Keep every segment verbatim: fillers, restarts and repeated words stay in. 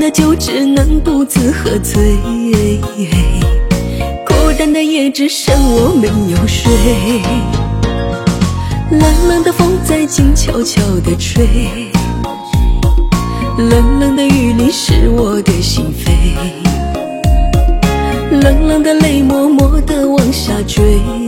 的酒只能独自喝醉，孤单的夜只剩我没有睡。冷冷的风在静悄悄地吹，冷冷的雨淋湿我的心扉，冷冷的泪默默地往下坠，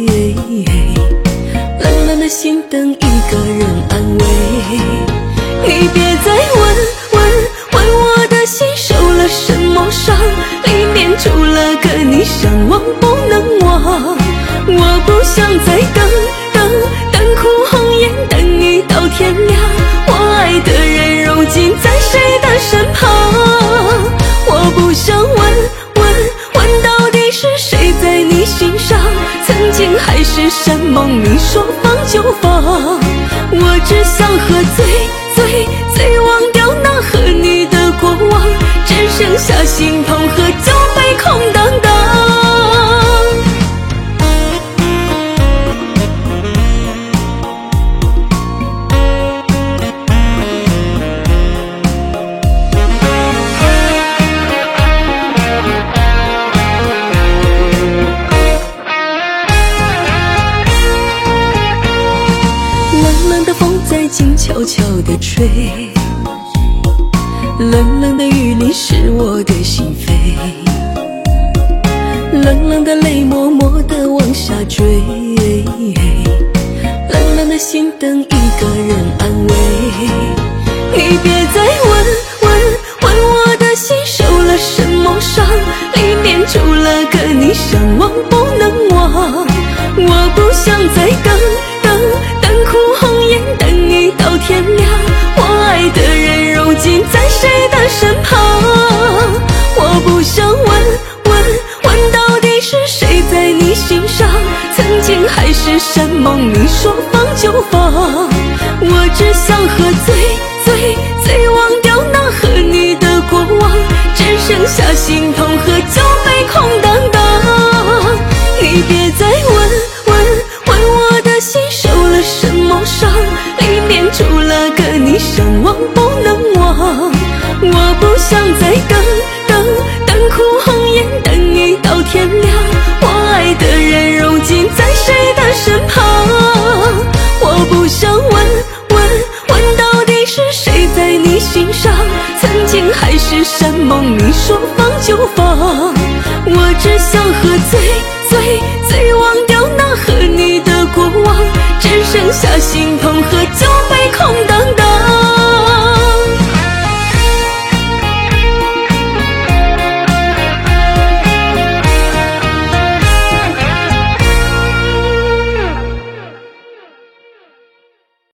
冷冷的心等一个人安慰。你别再问问问我的心受了什么伤，里面住了个你向往不能忘。我不想再等等等哭红颜，等你到天亮。我爱的人如今在谁的身旁？我不想问问问到底是谁在你心上，曾经海誓山盟你说放就放。我只想喝醉醉醉忘掉那和你的过往，只剩下心痛和酒杯空荡荡。冷冷的风在静悄悄地吹，冷冷的雨淋湿我的心扉，冷冷的泪默默地往下坠，冷冷的心等一个人安慰。你别再问问问我的心受了什么伤，里面住了个你向往不能忘。我不想再等等等哭红颜，等你到天亮。我爱的人如今在谁的身旁？我不想问问问到底是谁在你心上，曾经海誓山盟你说放就放。我只想喝醉醉醉忘掉那和你的过往，只剩下心痛和酒杯空荡荡。你别再问问问我的心受了什么伤，里面住了个你向往不能忘。我不想再等等等哭红颜，等你到天亮。我爱的人如今在谁的身旁？我不想问问问到底是谁在你心上，曾经海誓山盟你说放就放。我只想喝醉